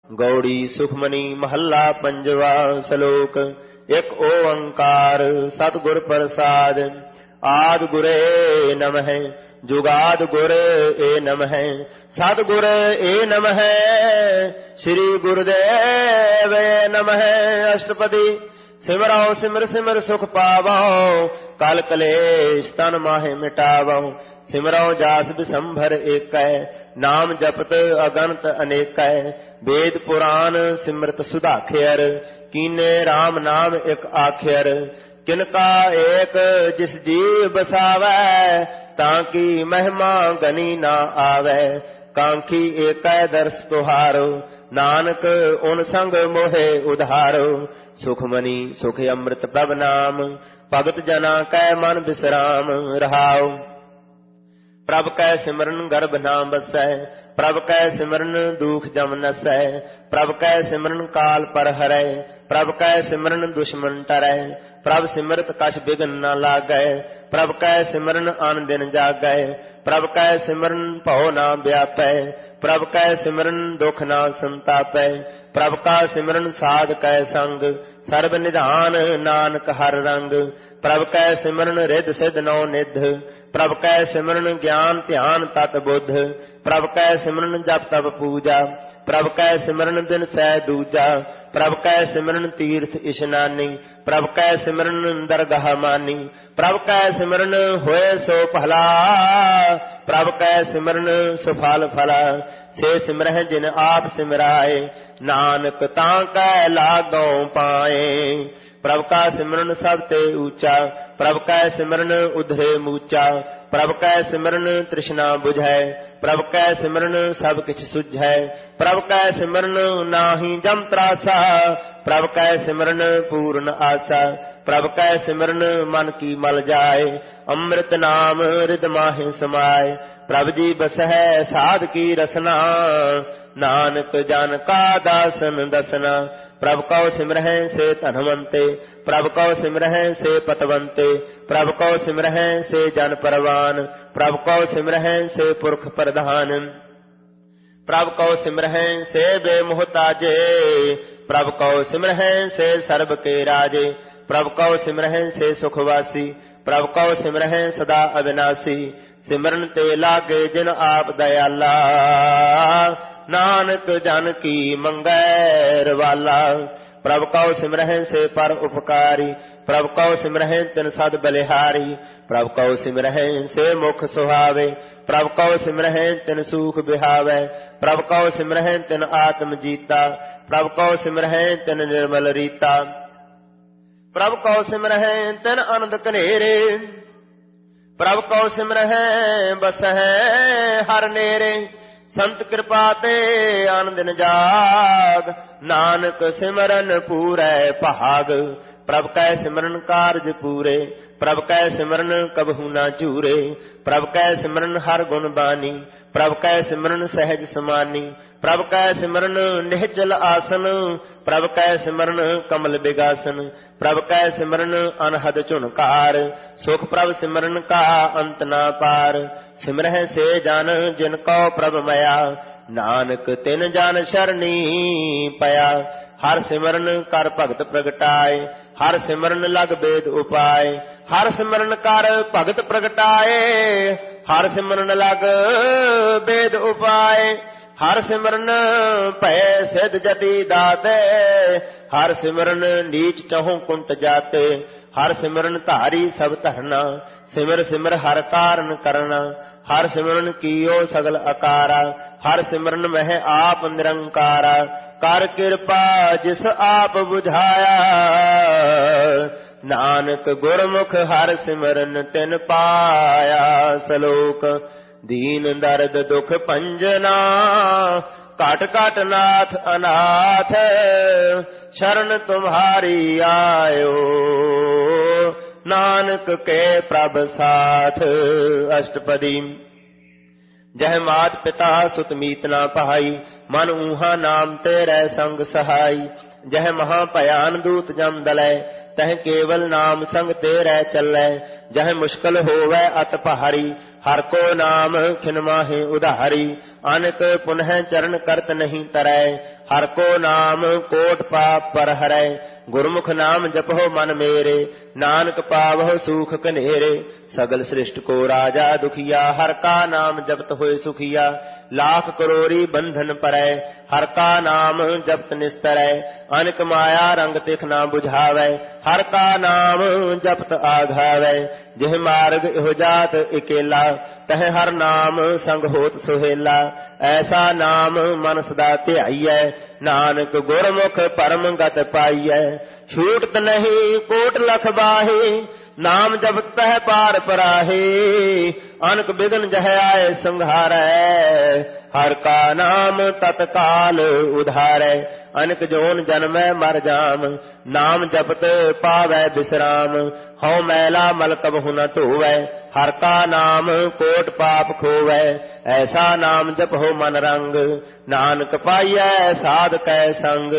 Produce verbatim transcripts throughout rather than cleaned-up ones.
गौड़ी सुखमनी महला पंजवा। श्लोक। एक ओंकार सतगुर प्रसाद। आद गुरे नमः जुगाद गुर ए नमः सतगुर ए नमः श्री गुरुदेव ए नमः। अष्टपदी। सिमरो सिमर सिमर सुख पावो कल कलेश तन माहे मिटावो। सिमरो जास बिसंभर एक नाम जपत अगणत अनेक। वेद पुराण सिमरत सुधाखेर कीने राम नाम एक आखेर। किनका एक जिस जीव बसावै ताकि महिमा गनी ना आवे। कांखी एक दर्श तुहारो नानक उन संग मोहे उधारो। सुखमनी सुख अमृत प्रभ नाम भगत जना कै मन विश्राम रहाओ। प्रभ कै सिमरन गर्भ नाम बसै प्रभ कै सिमरन दुख जम नसै। प्रभ कै सिमरन काल पर हरै प्रभ कै सिमरन दुश्मन टरै। प्रभ सिमरत कछ बिघन न लागै प्रभ कै सिमरन आन दिन जागै। प्रभ कै सिमरन भव ना व्यापै प्रभ कै सिमरन दुख ना संतापै। प्रभ का सिमरन साध कै संग सर्व निधान नानक हर रंग। प्रभ कै सिमरन रिद सिद्ध नौ निध प्रभ कै सिमरन ज्ञान ध्यान तत बुध। प्रभ कै सिमरन जप तप पूजा प्रभ कै सिमरन बिन सै दूजा। प्रभ कै सिमरन तीर्थ इशनानी प्रभ कै सिमरन दरगाह मानी। प्रभ कै सिमरन होए सो भला प्रभ कै सिमरन सुफल फला। से सिमरह जिन आप सिमराए नानक तां कै लागों पाए। प्रभ का सिमरन सब ते ऊंचा प्रभ कै सिमरन उधरे मूचा। प्रभ कै सिमरन तृष्णा बुझै प्रभ कै सिमरन सब किछ सुझै। प्रभ कै सिमरन नाहि जम त्रासा प्रभ कै सिमरन पूर्ण आशा। प्रभ कै सिमरन मन की मल जाए अमृत नाम हृद माहि समाए। प्रभ जी बसहै साध की रसना नानक जन का दासन दसना। प्रभ कौ सिमरह से धनवंते प्रभ कौ सिमरह से पतवंते। प्रभ कौ सिमरह से जन परवान प्रभ कौ सिमरह से पुरख प्रधान। प्रभ कौ सिमरह से बेमुहताजे प्रभ कौ सिमरह से सर्ब के राजे। प्रभ कौ सिमरह से सुखवासी प्रभ कौ सिमरह सदा अविनाशी। सिमरन ते लागे जिन आप दयाला नानक जन की मंगैर वाला। प्रभ कौ सिमरह से पर उपकारी प्रभ कौ सिमरह तिन सद बलिहारी। प्रभ कौ सिमरह से मुख सुहावे प्रभ कौ सिमरह तिन सूख बिहावे। प्रभ कौ सिमरह तिन आत्म जीता प्रभ कौ सिमरह तिन निर्मल रीता। प्रभ कौ सिमरह तिन आनंद कनेरे प्रभ कौ सिमरह बसह हर नेरे। संत कृपा ते आन दिन जाग नानक सिमरन पूरै भाग। प्रभ कै सिमरन कारज पूरे प्रभ कै सिमरन कबहू ना चूरे। प्रभ कै सिमरन हर गुण बानी प्रभ कै सिमरन सहज समानी। प्रभ कै सिमरन निहचल आसन प्रभ कै सिमरन कमल बिगासन। प्रभ कै सिमरन अनहद झुनकार सुख प्रभ सिमरन का अंत ना पार। सिमरह से जन जिनको प्रभ मया नानक तिन जन शरणी पया। हर सिमरन कर भगत प्रगटाए हर सिमरन लग वेद उपाय। हर सिमरन कर भगत प्रगटाए हर सिमरन लग वेद उपाय। हर सिमरन भय सिद्ध जति दाते हर सिमरन नीच चहु कुंट जाते। हर सिमरन धारी सब धरना सिमर सिमर हर कारण करना। हर सिमरन कियो सगल अकारा हर सिमरन मह आप निरंकारा। कर कृपा जिस आप बुझाया नानक गुरमुख हर सिमरन तिन पाया। श्लोक। दीन दर्द दुख पंजना काट काट नाथ अनाथ शरण तुम्हारी आयो नानक के प्रभ साथ। अष्टपदी। जह मात पिता सुत मीत ना पाई मन ऊहा नाम तेरे संग सहाई। जह महा भयान दूत जम दलै तह केवल नाम संग तेरे चलै। जह मुश्किल होवै अत पहारी हर को नाम खिन माहे उधारी, अनक पुनः चरण करत नहीं तरय। हर को नाम कोट पाप पर हरै, गुरमुख नाम जपहो मन मेरे, नानक पावहो सुख कनेरे। सगल सृष्टि को राजा दुखिया, हर का नाम जपत होए सुखिया। लाख करोरी बंधन परै, हर का नाम जपत निस्तरै। अनक माया रंग तिख ना बुझावै, हर का नाम जपत आघावै। जिह मार्ग इहो जात इकेला, तह हर नाम संग होत सुहेला। ऐसा नाम मन सदा ध्याइयै, नानक गुरमुख परम गत पाइयै। छूटत नहीं कोट लख बाहे, नाम जब तह पार पराहे। अनक बिघन जह आए संघारै, हर का नाम तत्काल उधारै। अनक जोन जन्मै मर जाम, नाम जपत पावै विश्राम। हौ मैला मल कबहु न धोवै, हर का नाम कोट पाप खोवै। ऐसा नाम जपहो मन रंग, नानक पाइयै साध कै संग।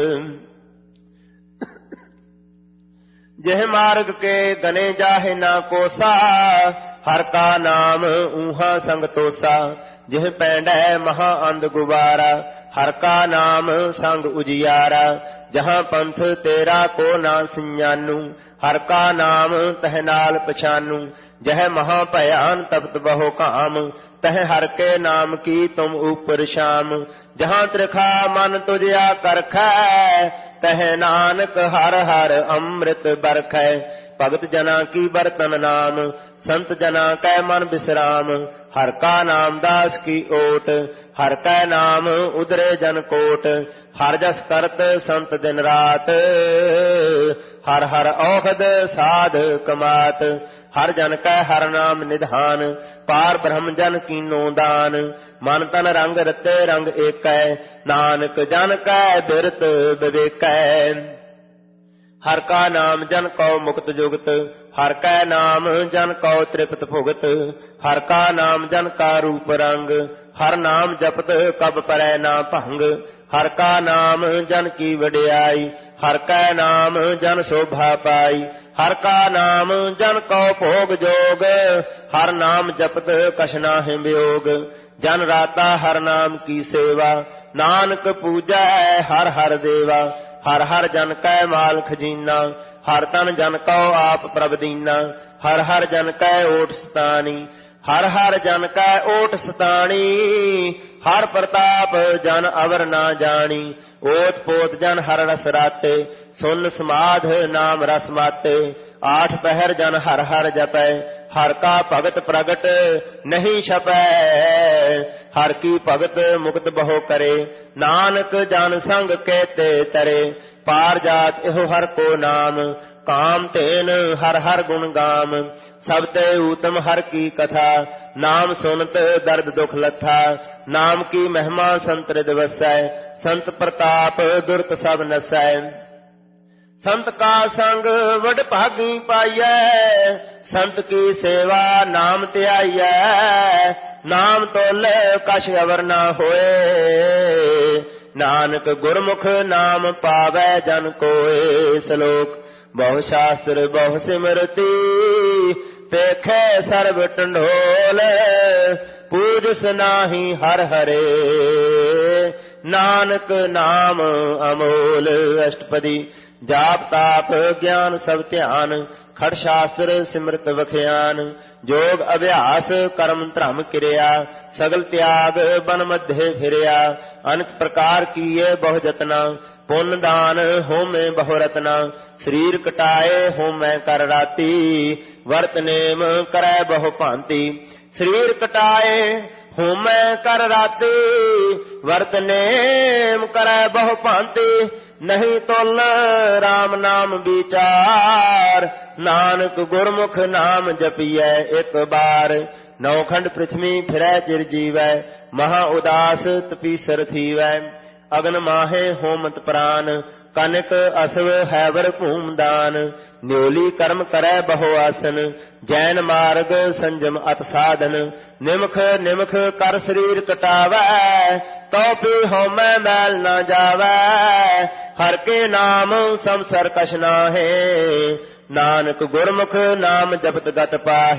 जिह मार्ग के गने जाहे ना कोसा, हर का नाम ऊहा संग तोसा। जिह पैंडै महा अंध गुबारा, हर का नाम संग उजियारा। जहाँ पंथ तेरा को ना सिंजानू, हर का नाम तह नाल पछानू। जह महा भयान तपत बहु काम, तह हर के नाम की तुम ऊपर शाम। जहाँ त्रिखा मन तुझया करखै, तह नानक हर हर अमृत बरखै। भगत जना की बरतन नाम, संत जना कै मन विश्राम। हर का नाम दास की ओट, हर कै नाम उदरे जन कोट। हर जस करत संत दिन रात, हर हर औषध साध कमात। हर जन कै हर नाम निधान, पार ब्रह्म जन कीनो दान। मन तन रंग रते रंग एकै, नानक जन कै बिरत विवेकै। हर का नाम जन कौ मुक्त जुगत, हर कै नाम जन कौ तृप्त भुगत। हर का नाम जन का रूप रंग, हर नाम जपत कब परै ना भंग। हर का नाम जन की वडियाई, हर कै नाम जन शोभा पाई। हर का नाम जन कौ भोग जोग, हर नाम जपत कछ नाहि वियोग। जन राता हर नाम की सेवा, नानक पूजै हर हर देवा। हर हर जन कै माल खजीना, हर तन जन कौ आप प्रभ दीना। हर हर जन कै ओट सतानी, हर हर जन कै ओट सतानी। हर प्रताप जन अवर ना जानी, ओत पोत जन हर रस राते। सुन समाध नाम रस माते, आठ पहर जन हर हर जपै। हर का भगत प्रगट नहीं छपै, हर की भगत मुक्त बहु करे। नानक जन संग कहते तरे, पार जात इहो हर को नाम। काम तेन हर हर गुण गाम, सब ते उत्तम हर की कथा। नाम सुनत दर्द दुख लथा, नाम की महिमा संत हृदय वसै। संत प्रताप दुर्त सब नसै, संत का संग वड भागी पाइयै। संत की सेवा नाम त्याइयै, नाम तोले कछ अवर ना होए। नानक गुरमुख नाम पावै जन कोय। श्लोक बहु शास्त्र बहु सिमरती, पेखे सर्व टंडोल। पूजस नाही हर हरे, नानक नाम अमोल। अष्टपदी जाप ताप ज्ञान सब ध्यान, खड़ शास्त्र सिमरत वखियान। जोग अभ्यास कर्म धर्म क्रिया, सगल त्याग बन मध्य फिरिया। अनेक प्रकार किए बहु जतना, पुण्य दान होमे बहु रतना। शरीर कटाए होमै कर राती, वर्त नेम करै बहु भांति। शरीर कटाए होमै कर राती, वर्त नेम करै बहु भांति। नहीं तोल राम नाम विचार, नानक गुरमुख नाम जपियै एक बार। नौखंड पृथ्वी फिरै चिर जीवै, महा उदास तपीसर थीवै। अगन माहे होमत प्राण, कनक असव हैवर भूमदान। न्योली कर्म करै बहु आसन, जैन मार्ग संजम अत साधन। निमख निमख कर शरीर कटावै, तो पी होमै मैल न जावै। हर के नाम संसर कछ नाहे, नानक गुरमुख नाम जपत गत पाहे।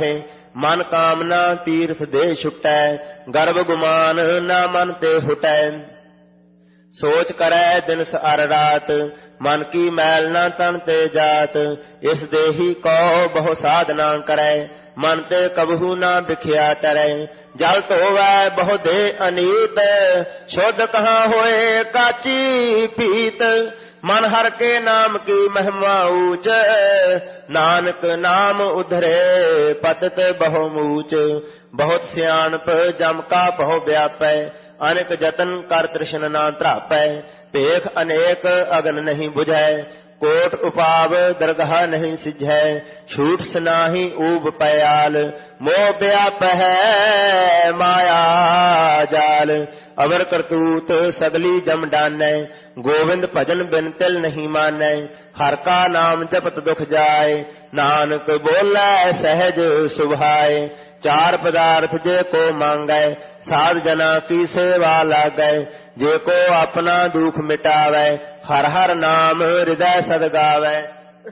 ਮਨ ਕਾਮਨਾ ਤੀਰਥ ਦੇ ਛੁਟੈ, ਗਰਭ ਗੁਮਾਨ ਨਾ ਮਨ ਤੇ ਹੁਟੈ। ਸੋਚ ਕਰੈ ਦਿਨਸ ਅਰ ਰਾਤ, ਮਨ ਕੀ ਮੈਲ ਨਾ ਤਨ ਤੇ ਜਾਤ। ਇਸ ਦੇਹੀ ਕੋ ਬਹੁ ਸਾਧਨਾ ਕਰੈ, ਮਨ ਤੇ ਕਬਹੂ ਨਾ ਵਿਖਿਆ ਟਰੈ। ਜਲ ਧੋਵੈ ਬਹੁ ਦੇ ਅਨੀਤ, ਸ਼ੁੱਧ ਕਹਾਂ ਹੋਏ ਕਾਚੀ ਪੀਤ। ਮਨ ਹਰ ਕੇ ਨਾਮ ਕੀ ਮਹਿਮਾ ਊਚ, ਨਾਨਕ ਨਾਮ ਉਧਰੇ ਪਤਿਤ ਬਹੁ ਮੂਚ। ਬਹੁਤ ਸਿਆਣਪ ਜਮ ਕਾ ਬਹੁ ਵਿਆਪੈ, ਅਨੇਕ ਜਤਨ ਕਰ ਤ੍ਰਿਸ਼ਨ ਨਾ ਧਰਾਪੈ। ਭੇਖ ਅਨੇਕ ਅਗਨ ਨਹੀਂ ਬੁਝੈ, ਕੋਟ ਉਪਾਵ ਦਰਗਾਹ ਨਹੀਂ ਸਿਝੈ। ਛੂਟ ਸਨਾਹੀ ਊਬ ਪਿਆਲ, ਮੋਹ ਵਿਆਪ ਹੈ ਮਾਇਆ ਜਾਲ। ਅਵਰ ਕਰਤੂਤ ਸਗਲੀ ਜਮ ਡਾਨੈ, ਗੋਵਿੰਦ ਭਜਨ ਬਿਨ ਤਿਲ ਨਹੀਂ ਮਾਨੈ। ਹਰ ਕਾ ਨਾਮ ਜਪਤ ਦੁਖ ਜਾਏ, ਨਾਨਕ ਬੋਲੇ ਸਹਿਜ ਸੁਭਾਏ। ਚਾਰ ਪਦਾਰਥ ਜੇ ਕੋ ਮੰਗੈ, ਸਾਧ ਜਨਾ ਕੀ ਸੇਵਾ ਲਾਗੈ। ਜੇ ਕੋ ਆਪਣਾ ਦੁਖ ਮਿਟਾਵੈ, ਹਰ ਹਰ ਨਾਮ ਹਿਰਦੈ ਸਦ ਗਾਵੈ।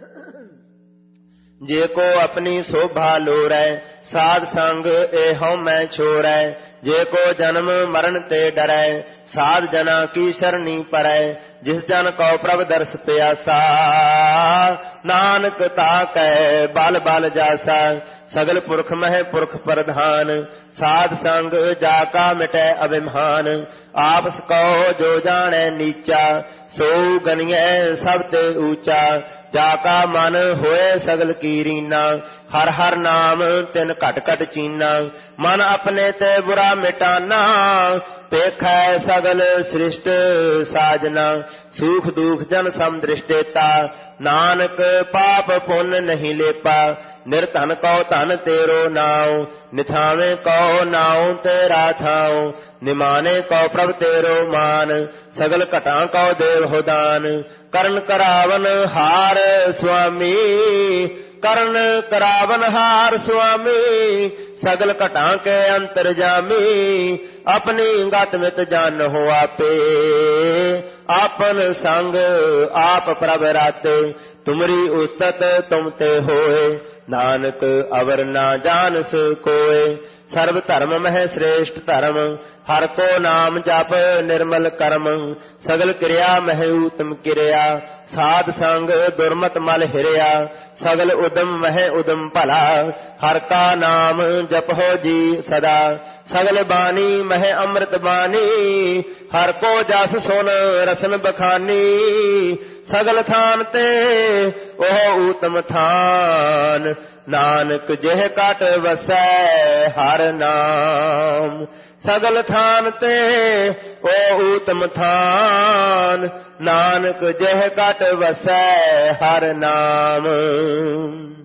ਜੇ ਕੋ ਆਪਣੀ ਸੋਭਾ ਲੋਰੈ, ਸਾਧ ਸੰਗ ਇਹੋ ਮੈਂ ਛੋੜੈ। ਜੇ ਕੋ ਜਨਮ ਮਰਨ ਤੇ ਡਰੈ, ਸਾਧ ਜਨਾ ਕੀ ਸਰਣੀ ਪਰੈ। ਜਿਸ ਜਨ ਕੋ ਪ੍ਰਭ ਦਰਸ ਪਿਆਸਾ, ਨਾਨਕ ਤਾਕੈ ਬਲ ਬਲ ਜਾਸਾ। ਸਗਲ ਪੁਰਖ ਮਹਿ ਪੁਰਖ ਪ੍ਰਧਾਨ, ਸਾਧ ਸੰਗ ਜਾ ਕਾ ਮਿਟੈ ਅਭਿਮਾਨ। ਆਪਸ ਕੋ ਜੋ ਜਾਣੈ ਨੀਚਾ, ਸੋ ਗਨੀਐ ਸਭ ਤੇ ਊਚਾ। ਜਾ ਕਾ ਮਨ ਹੋਏ ਸਗਲ ਕੀ ਰੀਨਾ, ਹਰ ਹਰ ਨਾਮ ਤਿਨ ਘਟ ਘਟ ਚੀਨਾ। ਮਨ ਆਪਣੇ ਤੇ ਬੁਰਾ ਮਿਟਾਨਾ, ਪੇਖੈ ਸਗਲ ਸ੍ਰਿਸ਼ਟ ਸਾਜਨਾ। ਸੁਖ ਦੁਖ ਜਨ ਸਮ ਦ੍ਰਿਸ਼ਟੇਤਾ, ਨਾਨਕ ਪਾਪ ਪੁੰਨ ਨਹੀਂ ਲੇਪਾ। ਨਿਰਧਨ ਕਉ ਧਨ ਤੇਰੋ ਨਾਉ, ਨਿਥਾਵੇਂ ਕਉ ਨਾਉ ਤੇਰਾ ਥਾਉ। ਨਿਮਾਨੇ ਕਉ ਪ੍ਰਭ ਤੇਰੋ ਮਾਨ, ਸਗਲ ਘਟਾਂ ਕਉ ਦੇਵ ਹੋ ਦਾਨ। ਕਰਨ ਕਰਾਵਨ ਹਾਰ ਸੁਆਮੀ, ਕਰਨ ਕਰਾਵਨ ਹਾਰ ਸੁਆਮੀ। ਸਗਲ ਘਟਾਂ ਕੇ ਅੰਤਰ ਜਾਮੀ, ਆਪਣੀ ਗਤ ਮਿਤ ਜਾਨਹੁ ਆਪੇ। ਆਪਨ ਸੰਗ ਆਪ ਪ੍ਰਭ ਰਾਤੇ, ਤੁਮਰੀ ਉਸਤਤ ਤੁਮ ਤੇ ਹੋਏ। ਨਾਨਕ ਅਵਰ ਨਾ ਜਾਨਸ ਕੋਏ, ਸਰਬ ਧਰਮ ਮਹਿ ਸ੍ਰੇਸ਼ਟ ਧਰਮ। ਹਰ ਕੋ ਨਾਮ ਜਪ ਨਿਰਮਲ ਕਰਮ, ਸਗਲ ਕਿਰਿਆ ਮਹਿ ਊਤਮ ਕਿਰਿਆ। ਸਾਧ ਸੰਗ ਦੁਰਮਤ ਮਲ ਹਿਰਿਆ, ਸਗਲ ਉਦਮ ਮਹਿ ਉਦਮ ਭਲਾ। ਹਰ ਕਾ ਨਾਮ ਜਪੋ ਜੀ ਸਦਾ, ਸਗਲ ਬਾਣੀ ਮਹਿ ਅੰਮ੍ਰਿਤ ਬਾਣੀ। ਹਰ ਕੋ ਜਸ ਸੁਨ ਰਸਨ ਬਖਾਨੀ, ਸਗਲ ਥਾਨ ਤੇ ਉਹ ਊਤਮ ਥਾਨ। ਨਾਨਕ ਜਿਹ ਕਟ ਵਸੈ ਹਰ ਨਾਮ, ਸਗਲ ਥਾਨ ਤੇ ਉਹ ਊਤਮ ਥਾਨ। ਨਾਨਕ ਜਿਹ ਕਟ ਵਸੈ ਹਰ ਨਾਮ।